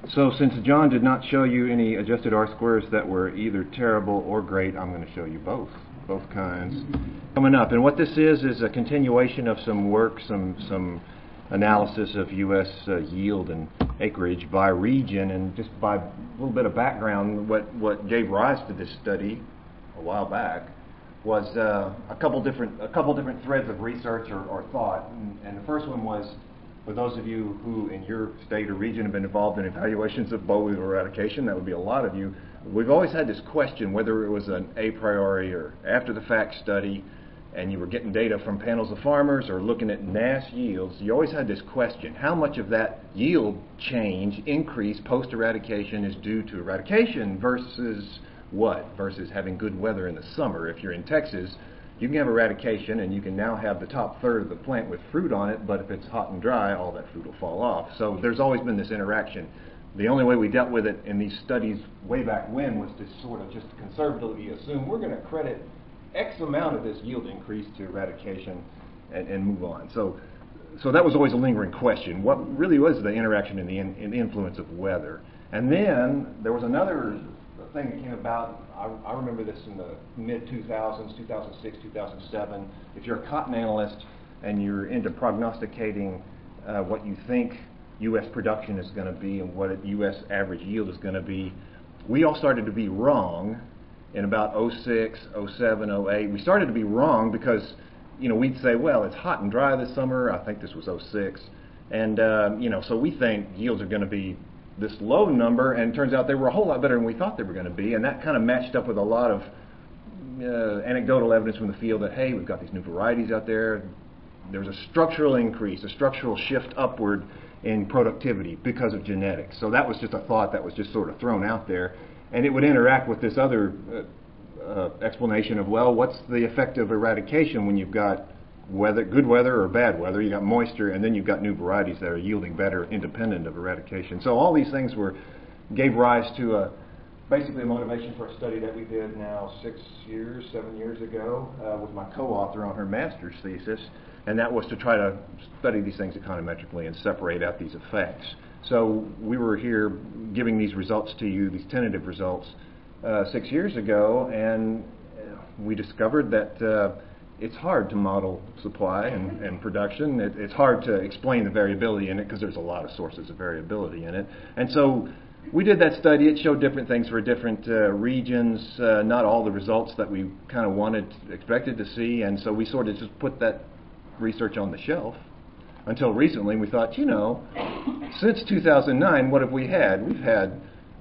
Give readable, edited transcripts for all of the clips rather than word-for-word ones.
So since John did not show you any adjusted R-squares that were either terrible or great, I'm going to show you both kinds coming up. And what this is a continuation of some work, some analysis of U.S. yield and acreage by region. And just by a little bit of background, what gave rise to this study a while back was a couple different threads of research or thought. And the first one was, for those of you who in your state or region have been involved in evaluations of boll weevil eradication, that would be a lot of you, we've always had this question whether it was an a priori or after the fact study and you were getting data from panels of farmers or looking at NASS yields. You always had this question: how much of that yield change, increase post-eradication, is due to eradication versus what? Versus having good weather in the summer. If you're in Texas, you can have eradication and you can now have the top third of the plant with fruit on it, but if it's hot and dry, all that fruit will fall off. So there's always been this interaction. The only way we dealt with it in these studies way back when was to sort of just conservatively assume we're going to credit X amount of this yield increase to eradication and move on. So that was always a lingering question. What really was the interaction and the influence of weather? And then there was another thing that came about. I remember this in the mid-2000s, 2006, 2007. If you're a cotton analyst and you're into prognosticating what you think U.S. production is going to be and what U.S. average yield is going to be, we all started to be wrong in about 06, 07, 08. We started to be wrong because, we'd say, well, it's hot and dry this summer. I think this was 06. And, so we think yields are going to be this low number, and it turns out they were a whole lot better than we thought they were going to be, and that kind of matched up with a lot of anecdotal evidence from the field that, hey, we've got these new varieties out there. There's a structural increase, a structural shift upward in productivity because of genetics. So that was just a thought that was just sort of thrown out there, and it would interact with this other explanation of, well, what's the effect of eradication when you've got weather, good weather or bad weather? You got moisture, and then you've got new varieties that are yielding better independent of eradication. So all these things gave rise to basically a motivation for a study that we did now 7 years ago with my co-author on her master's thesis, and that was to try to study these things econometrically and separate out these effects. So we were here giving these results to you, these tentative results, 6 years ago, and we discovered that it's hard to model supply and production. It's hard to explain the variability in it because there's a lot of sources of variability in it. And so we did that study. It showed different things for different regions, not all the results that we kind of expected to see. And so we sort of just put that research on the shelf until recently. We thought, since 2009, what have we had? We've had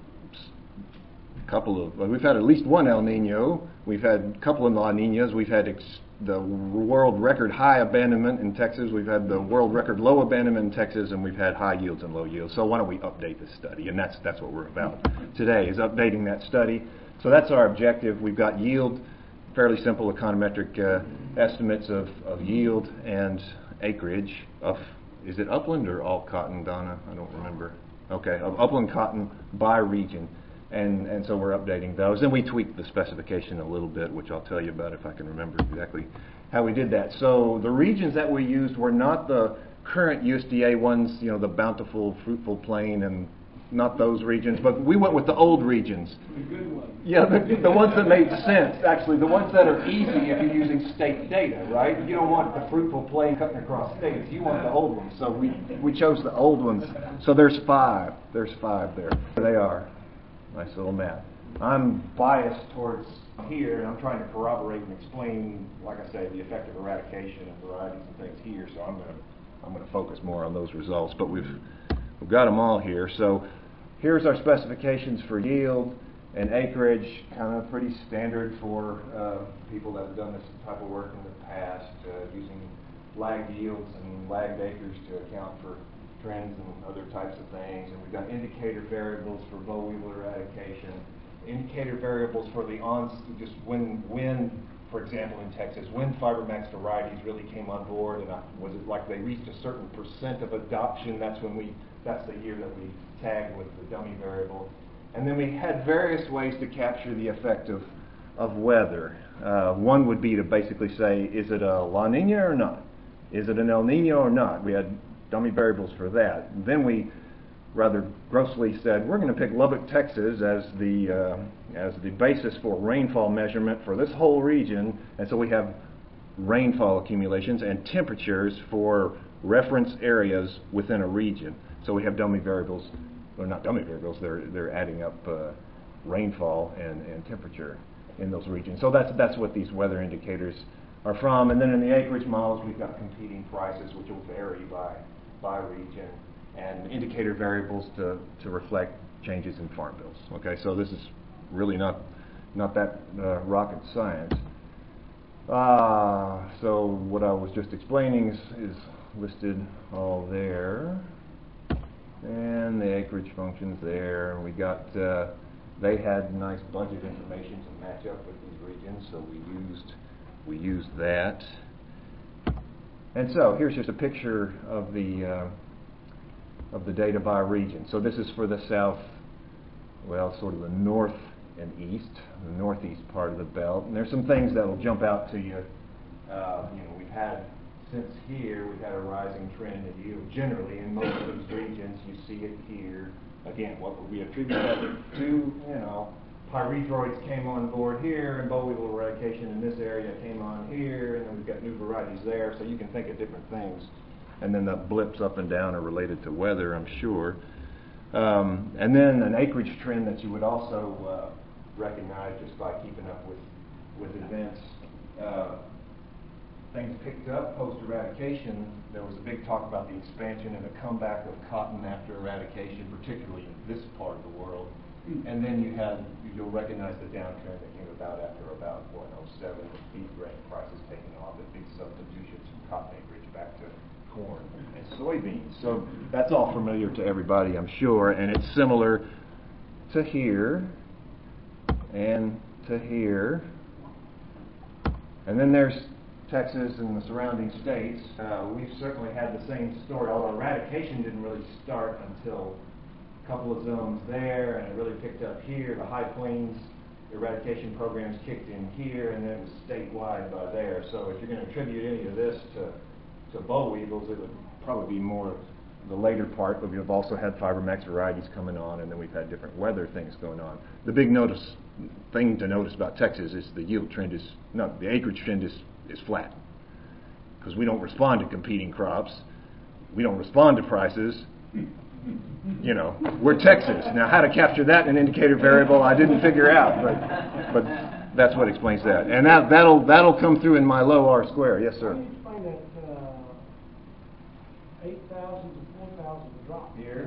at least one El Nino. We've had a couple of La Ninas. We've had the world record high abandonment in Texas. We've had the world record low abandonment in Texas, and we've had high yields and low yields. So why don't we update this study? And that's what we're about today, is updating that study. So that's our objective. We've got yield, fairly simple econometric estimates of yield and acreage of, is it upland or all cotton, Donna? I don't remember. Okay, of upland cotton by region. And so we're updating those. And we tweaked the specification a little bit, which I'll tell you about if I can remember exactly how we did that. So the regions that we used were not the current USDA ones, the bountiful, fruitful plain, and not those regions, but we went with the old regions. The good ones. Yeah, the ones that made sense, actually, the ones that are easy if you're using state data, right? You don't want the fruitful plain cutting across states. You want the old ones. So we chose the old ones. So there's 5. There's 5 there. There they are. Nice little map. I'm biased towards here, and I'm trying to corroborate and explain, like I say, the effect of eradication and varieties and things here. So I'm going to focus more on those results. But we've got them all here. So here's our specifications for yield and acreage, kind of pretty standard for people that have done this type of work in the past, using lagged yields and lagged acres to account for trends and other types of things. And we've got indicator variables for boll weevil eradication, indicator variables for the just when, for example, in Texas, when FiberMax varieties really came on board, and was it like they reached a certain % of adoption? That's the year that we tagged with the dummy variable. And then we had various ways to capture the effect of weather. One would be to basically say, is it a La Nina or not? Is it an El Nino or not? We had dummy variables for that. And then we rather grossly said, we're going to pick Lubbock, Texas as the basis for rainfall measurement for this whole region, and so we have rainfall accumulations and temperatures for reference areas within a region. So we have dummy variables, or not dummy variables, they're adding up rainfall and temperature in those regions. So that's what these weather indicators are from. And then in the acreage models, we've got competing prices, which will vary by region, and indicator variables to reflect changes in farm bills. Okay, so this is really not that rocket science. So what I was just explaining is listed all there, and the acreage functions there. And we got they had nice budget information to match up with these regions, so we used that. And so here's just a picture of the data by region. So this is for the south, well, sort of the north and east, the northeast part of the belt. And there's some things that will jump out to you. We've had, since here, we've had a rising trend in yield. Generally, in most of these regions, you see it here. Again, what would we attribute that to? Pyrethroids came on board here, and boll weevil eradication in this area came on here, and then we've got new varieties there. So you can think of different things. And then the blips up and down are related to weather, I'm sure. And then an acreage trend that you would also recognize just by keeping up with events. Things picked up post-eradication. There was a big talk about the expansion and the comeback of cotton after eradication, particularly in this part of the world. And then you'll recognize the downturn that came about after about 07, with feed grain prices taking off, and big substitutions from cotton acreage back to corn and soybeans. So that's all familiar to everybody, I'm sure, and it's similar to here and to here. And then there's Texas and the surrounding states. We've certainly had the same story, although eradication didn't really start until a couple of zones there, and it really picked up here. The High Plains eradication programs kicked in here, and then it was statewide by there. So if you're going to attribute any of this to boll weevils, it would probably be more the later part, but we've also had FiberMax varieties coming on, and then we've had different weather things going on. The big thing to notice about Texas is the yield trend the acreage trend is flat, because we don't respond to competing crops. We don't respond to prices. We're Texas. Now, how to capture that in an indicator variable, I didn't figure out, but that's what explains that. And that'll come through in my low R square. Yes, sir. Can you explain that 8,000 to 4,000 drop here?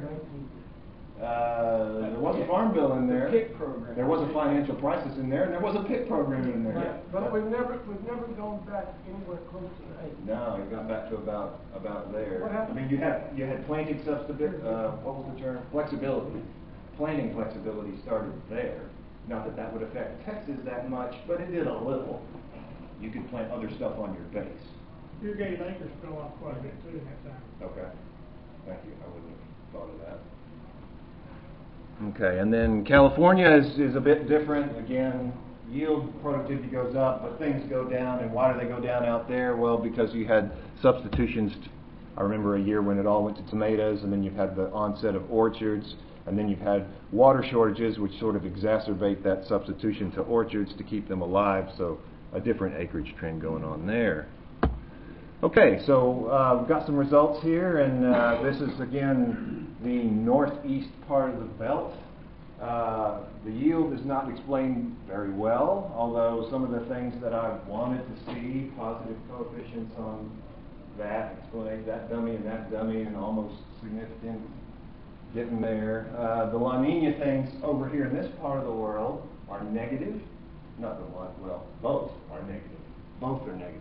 There was a farm bill in there. The PIC program. There was a financial crisis in there, and there was a PIC program in there. Right. But we've never gone back anywhere close to the 8. No, it got back to about there. What happened? I mean, you had planting what was the term? Flexibility. Planting flexibility started there. Not that would affect Texas that much, but it did a little. You could plant other stuff on your base. Irrigated acres fell off quite a bit too in that time. Okay. Thank you. I wouldn't have thought of that. Okay, and then California is a bit different. Again, yield productivity goes up, but things go down. And why do they go down out there? Well, because you had substitutions. I remember a year when it all went to tomatoes, and then you've had the onset of orchards, and then you've had water shortages, which sort of exacerbate that substitution to orchards to keep them alive. So a different acreage trend going on there. Okay, so we've got some results here, and this is, again, the northeast part of the belt. The yield is not explained very well, although some of the things that I wanted to see, positive coefficients on that, explain that dummy and almost significant, getting there. The La Nina things over here in this part of the world are negative. Not the one, well, both are negative. Both are negative.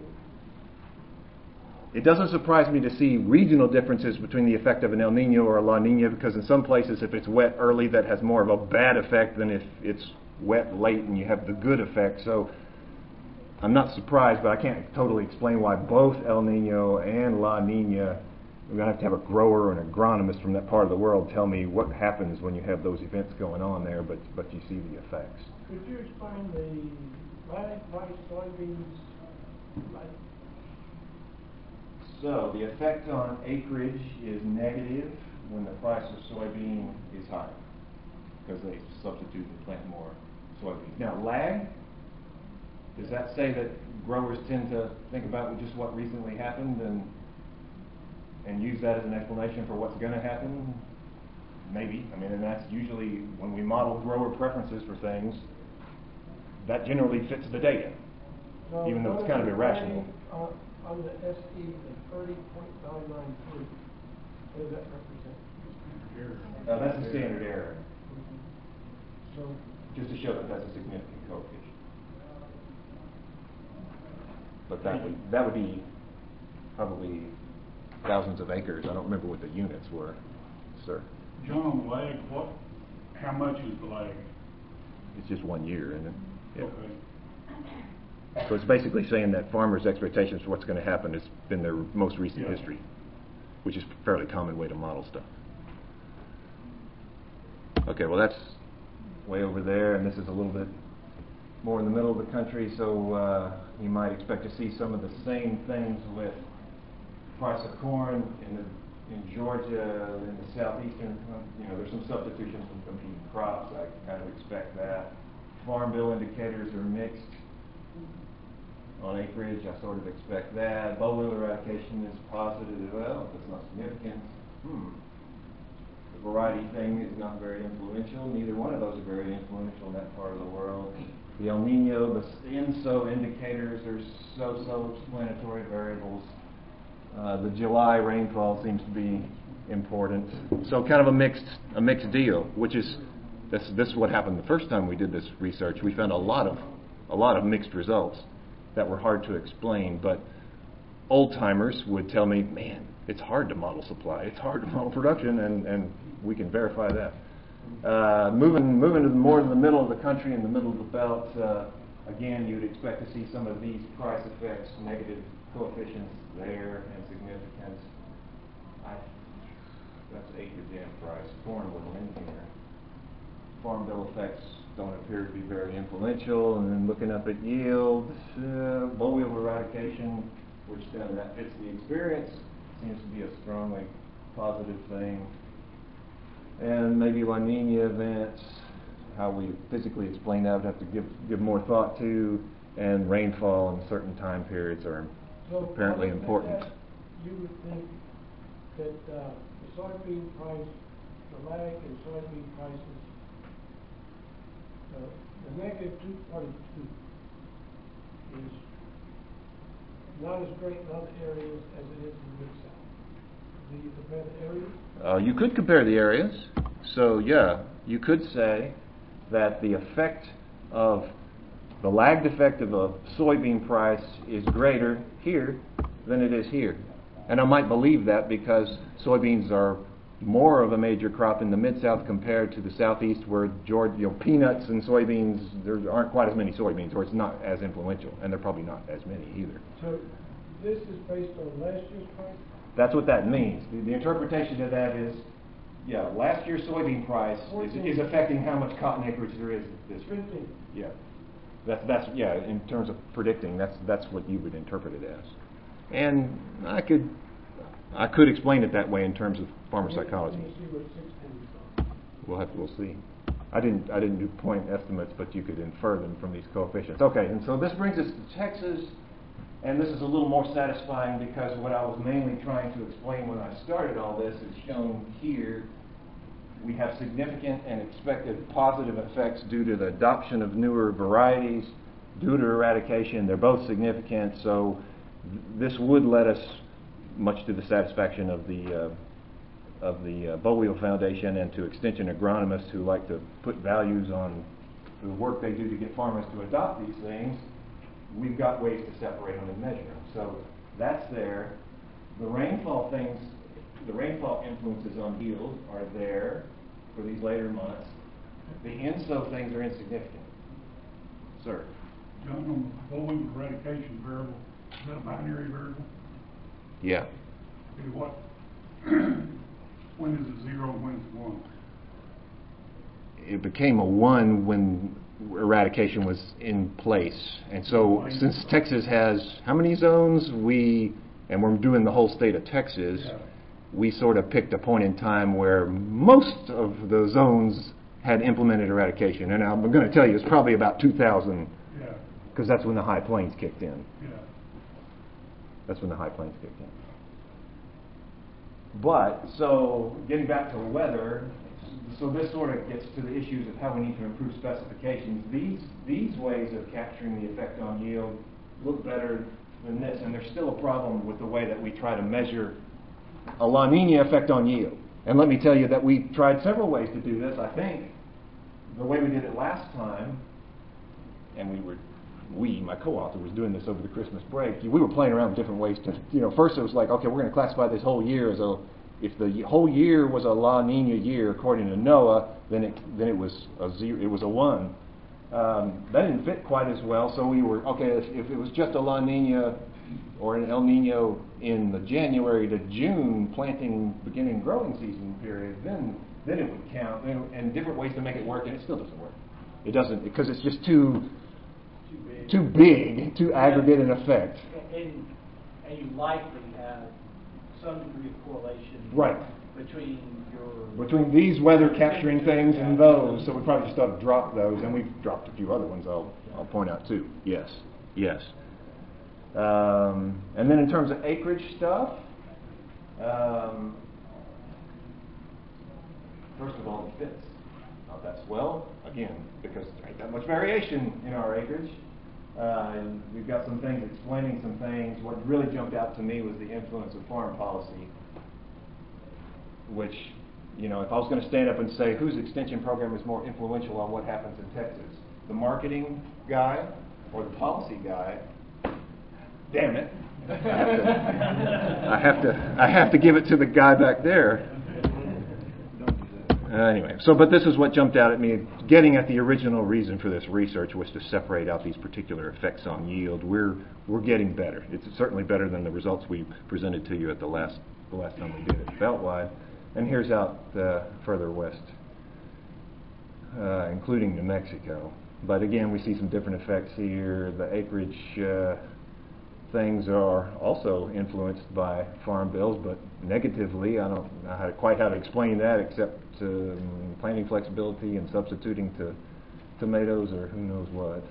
It doesn't surprise me to see regional differences between the effect of an El Nino or a La Nina, because in some places, if it's wet early, that has more of a bad effect than if it's wet late and you have the good effect. So I'm not surprised, but I can't totally explain why both El Nino and La Nina. We're going to have a grower and agronomist from that part of the world tell me what happens when you have those events going on there, but you see the effects. Could you explain the radish, rice, soybeans? So the effect on acreage is negative when the price of soybean is higher, because they substitute and plant more soybeans. Now, lag, does that say that growers tend to think about just what recently happened and use that as an explanation for what's going to happen? Maybe. I mean, and that's usually when we model grower preferences for things, that generally fits the data, So even though it's kind of irrational. On the SE, the 30.993, what does that represent? That's the standard error, So, just to show that that's a significant coefficient. But that would be probably thousands of acres. I don't remember what the units were, sir. John, on the lag, how much is the lag? It's just 1 year, isn't it? Yeah. Okay. So it's basically saying that farmers' expectations for what's going to happen has been their most recent history, which is a fairly common way to model stuff. Okay, well that's way over there, and this is a little bit more in the middle of the country, so you might expect to see some of the same things with price of corn in Georgia, in the southeastern. There's some substitutions from competing crops. I kind of expect that. Farm bill indicators are mixed on acreage. I sort of expect that. Boll weevil eradication is positive as well. It's not significant. The variety thing is not very influential. Neither one of those are very influential in that part of the world. The El Nino, the INSO indicators are so explanatory variables. The July rainfall seems to be important. So kind of a mixed deal, which is this is what happened the first time we did this research. We found a lot of mixed results that were hard to explain, but old timers would tell me, man, it's hard to model supply, it's hard to model production, and we can verify that. Moving to more in the middle of the country, in the middle of the belt, again, you'd expect to see some of these price effects, negative coefficients there, and significance. That's acreage and price. Corn wasn't in here. Farm bill effects don't appear to be very influential. And then looking up at yield, boll weevil eradication, which then that fits the experience, seems to be a strongly positive thing. And maybe La Nina events, how we physically explain that, would have to give more thought to. And rainfall in certain time periods are apparently important. You would think that the soybean price, the lag in soybean prices, the negative 2.2 is not as great in other areas as it is in the Mid-South. Do you compare the areas? You could compare the areas. So yeah, you could say that the effect of the lagged effect of a soybean price is greater here than it is here. And I might believe that because soybeans are more of a major crop in the Mid-South compared to the Southeast, where peanuts and soybeans, there aren't quite as many soybeans, or it's not as influential, and there are probably not as many either. So this is based on last year's price? That's what that means. The interpretation of that is, last year's soybean price is affecting how much cotton acreage there is this year. 15. Yeah. That's in terms of predicting, that's what you would interpret it as. And I could explain it that way in terms of farmer psychology. We'll see. I didn't do point estimates, but you could infer them from these coefficients. Okay, and so this brings us to Texas, and this is a little more satisfying because what I was mainly trying to explain when I started all this is shown here. We have significant and expected positive effects due to the adoption of newer varieties, due to eradication. They're both significant, so this would let us, much to the satisfaction of the Boll Weevil Foundation and to extension agronomists who like to put values on the work they do to get farmers to adopt these things, we've got ways to separate them and measure them. So that's there. The rainfall influences on yield are there for these later months. The INSO things are insignificant. Sir? John, on the boll weevil eradication variable, is that a binary variable? Yeah. What? When is it 0 and when is it 1? It became a 1 when eradication was in place. And so since Texas has how many zones? And we're doing the whole state of Texas. we sort of picked a point in time where most of the zones had implemented eradication. And I'm going to tell you, it's probably about 2000, because that's when the High Plains kicked in. That's when the High Plains kicked in. But, so, getting back to weather, so this sort of gets to the issues of how we need to improve specifications. These ways of capturing the effect on yield look better than this, and there's still a problem with the way that we try to measure a La Nina effect on yield. And let me tell you that we tried several ways to do this. I think the way we did it last time, and my co-author was doing this over the Christmas break, we were playing around with different ways to, first it was like, okay, we're going to classify this whole year as if the whole year was a La Nina year according to NOAA, then it was a 0, it was a 1. That didn't fit quite as well, so we were, okay, if it was just a La Nina or an El Nino in the January to June planting, beginning growing season period, then it would count, and different ways to make it work, and it still doesn't work. It doesn't, because it's just too big, too aggregate in effect. And you likely have some degree of correlation between these weather capturing things and those, so we probably just ought to drop those, and we've dropped a few other ones I'll point out too. Yes. And then in terms of acreage stuff, first of all, it fits. Now that's again, because there ain't that much variation in our acreage. And we've got some things explaining some things. What really jumped out to me was the influence of foreign policy, which, if I was going to stand up and say whose extension program is more influential on what happens in Texas, the marketing guy or the policy guy, damn it, I have to give it to the guy back there. Anyway, but this is what jumped out at me. Getting at the original reason for this research was to separate out these particular effects on yield. We're getting better. It's certainly better than the results we presented to you at the last time we did it Beltwide. And here's out further west, including New Mexico. But again, we see some different effects here. The acreage things are also influenced by farm bills, but negatively. I don't know quite how to explain that, except planting flexibility and substituting to tomatoes or who knows what.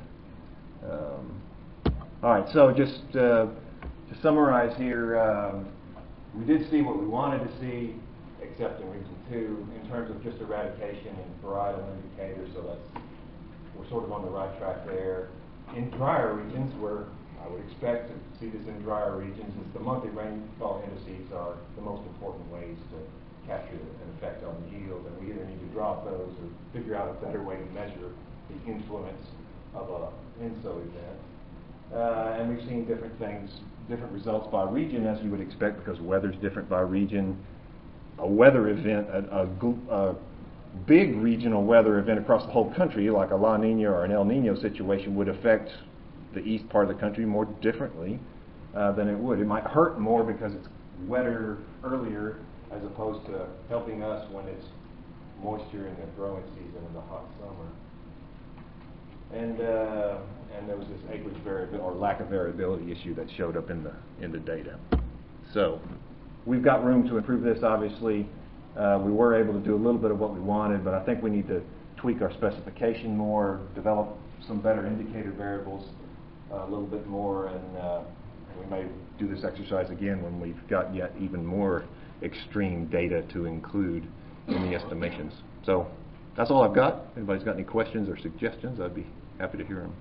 All right, so just to summarize here, we did see what we wanted to see, except in Region 2, in terms of just eradication and varietal indicators, so we're sort of on the right track there. In drier regions, where I would expect to see this in drier regions, is the monthly rainfall indices are the most important ways to capture an effect on yield, and we either need to drop those or figure out a better way to measure the influence of an INSO event. And we've seen different things, different results by region, as you would expect, because weather's different by region. A weather event, a big regional weather event across the whole country, like a La Nina or an El Nino situation, would affect the east part of the country more differently than it would. It might hurt more because it's wetter earlier, as opposed to helping us when it's moisture in the growing season in the hot summer. And there was this acreage variability or lack of variability issue that showed up in the data. So we've got room to improve this. Obviously, we were able to do a little bit of what we wanted, but I think we need to tweak our specification more, develop some better indicator variables a little bit more, and we may do this exercise again when we've got yet even more extreme data to include in the estimations. So that's all I've got. If anybody's got any questions or suggestions, I'd be happy to hear them.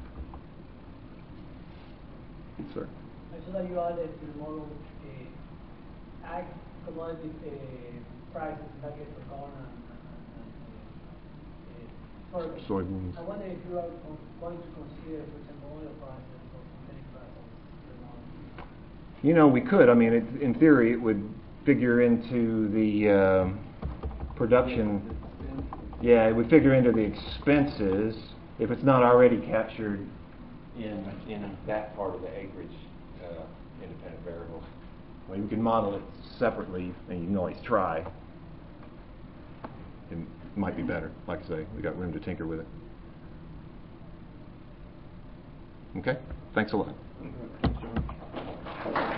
Sir. I saw that you added to the model ag commodity prices like for corn and soybeans. I wonder if you are going to consider, for example, oil prices or synthetic prices. We could. I mean, in theory, it would figure into the production. Yeah, it would figure into the expenses if it's not already captured in that part of the acreage independent variable. I mean, we can model it separately, and you can always try. It might be better. Like I say, we got room to tinker with it. Okay? Thanks a lot.